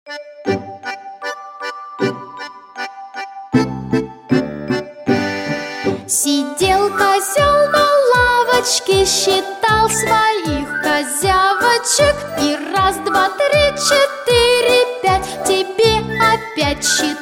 Сидел козел на лавочке, считал своих козявочек. И раз, два, три, четыре, пять, тебе опять считать